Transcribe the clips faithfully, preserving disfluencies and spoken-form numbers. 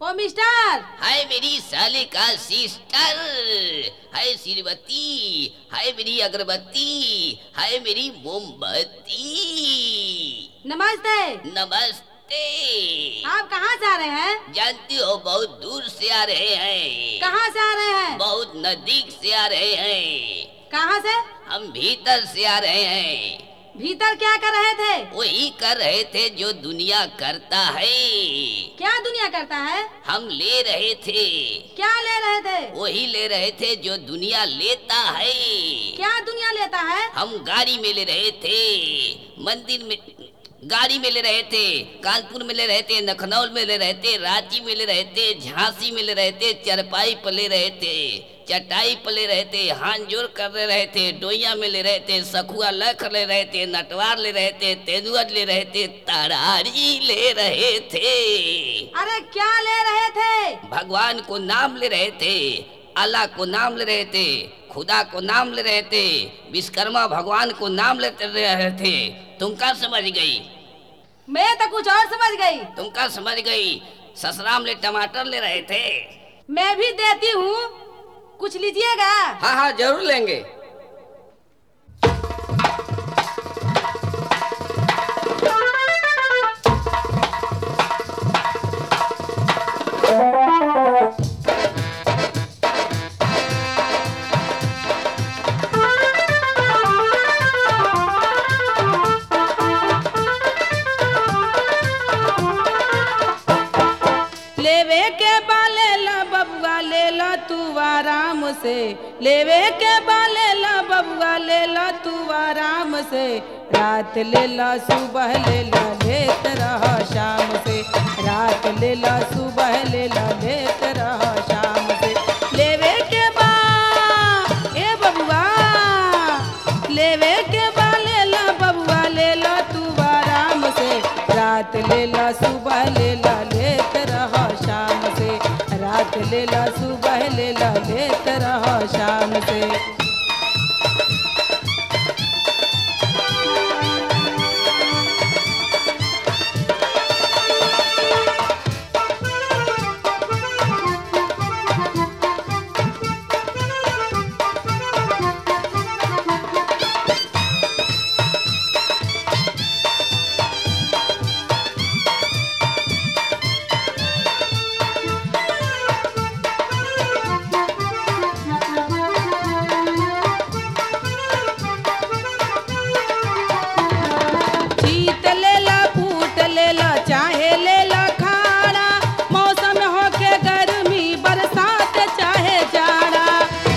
ओ mister. हाय मेरी साले का सिस्टर, हाय श्रीमती, हाय मेरी अगरबत्ती, हाय मेरी मोमबत्ती। नमस्ते। नमस्ते। आप कहाँ से आ रहे हैं? जानती हो बहुत दूर से आ रहे हैं। कहाँ से आ रहे हैं? बहुत नजदीक से आ रहे हैं। कहाँ से? हम भीतर से आ रहे हैं। भीतर क्या कर रहे थे? वही कर रहे थे जो दुनिया करता है। क्या दुनिया करता है? हम ले रहे थे। क्या ले रहे थे? वही ले रहे थे जो दुनिया लेता है। क्या दुनिया लेता है? हम गाड़ी में ले रहे थे, मंदिर में गाड़ी में ले रहे थे, कानपुर में ले रहे थे, लखनऊ में ले रहे थे, रांची में ले रहे थे, झांसी में ले रहे थे, चरपाई पर ले रहे थे, चटाई पर ले रहे थे, हांजोर कर रहे थे, डोइया में ले रहे थे, सखुआ लख ले रहे थे, नटवार ले रहे थे, तेंदुआ ले रहे थे, तरारी ले रहे थे। अरे क्या ले रहे थे? भगवान को नाम ले रहे थे, अल्लाह को नाम ले रहे थे, खुदा को नाम ले रहे थे, विश्वकर्मा भगवान को नाम लेते रहे थे। तुम क्या समझ गई? मैं तो कुछ और समझ गई। तुम क्या समझ गई? ससुराम ले टमाटर ले रहे थे। मैं भी देती हूँ, कुछ लीजिएगा? हाँ हाँ जरूर लेंगे। लेवे के बाले ला बबुआ ले ला तू आराम से, लेवे के बाले ला बबुआ ले ला तू आराम से, रात ले ला सुबह ले ला लेत रहा शाम से, रात ले ला सुबह ले ला लेत रहा शाम से। लेवे के बा ए बबुआ, लेवे के बाले ला बबुआ ले ला तू आराम से, रात ले ला सुबह ले ला लेत रहा शाम से, रात ले ला सुबह ले ला लेत रहा शाम से। जीत ले ला, फूट ले ला, चाहे ले ला खाना, मौसम हो के गर्मी बरसात चाहे जाड़ा।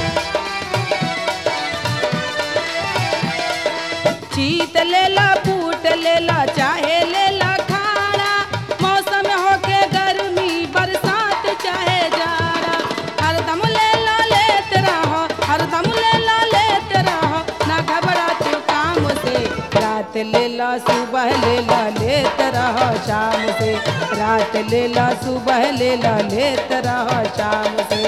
जीत ले ला, फूट ले ला, चाहे ले ला खाना, मौसम हो के गर्मी बरसात चाहे जाड़ा। हरदम ले ला लेत रहो, हरदम ले ला लेत रहो, ना घबरा तू काम से, रात ले ला सुबह ले ला लेत रहो शाम से, रात ले ला सुबह ले ला लेत रहो शाम से।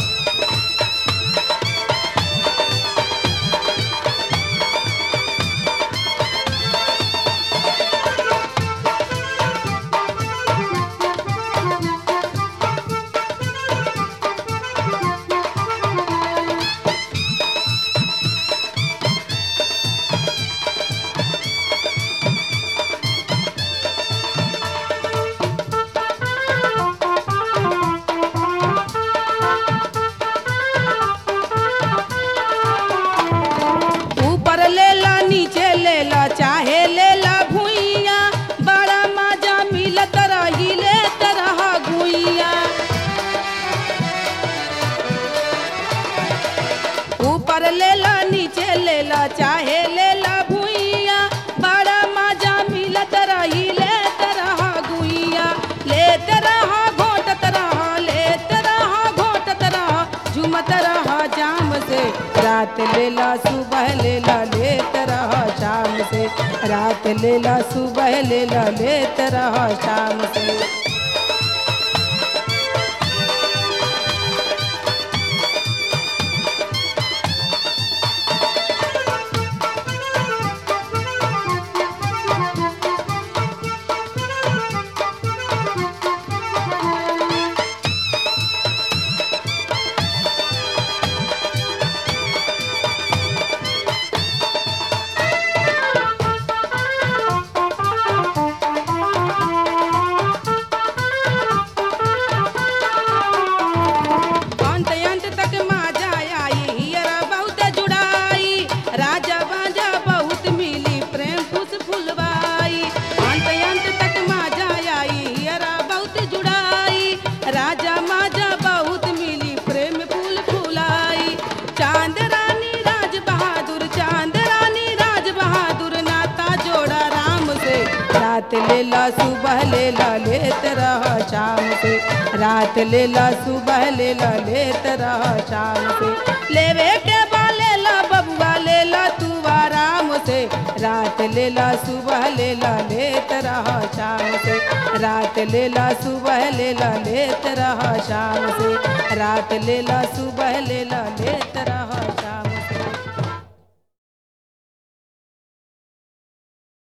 ऊपर ले ला, नीचे ले ला, चाहे ले ला भुइया, बड़ा मजा मिलत रही लेत रहा गुइया। ऊपर ले ला, नीचे ले ला, चाहे ले ला भुइया, बड़ा मजा मिलत रही लेत रहा गुइया। लेत रहा घोटत रहा, लेत रहा घोटत रहा, झुमत रहा जाम से, रात ले ला सुबह ले ला लेत रहा शाम से, रात ले ला सुबह ले ला लेत रहा शाम से। ले ला सुबह ले ला लेत रहा शाम से, रात ले ला सुबह ले ला लेत रहा शाम से। लेवे के बा ले ला बबुआ ले ला तू आराम से, रात ले ला सुबह ले ला लेत रहा शाम से, रात ले ला सुबह ले ला लेत रहा शाम से, रात ले ला सुबह ले ला लेत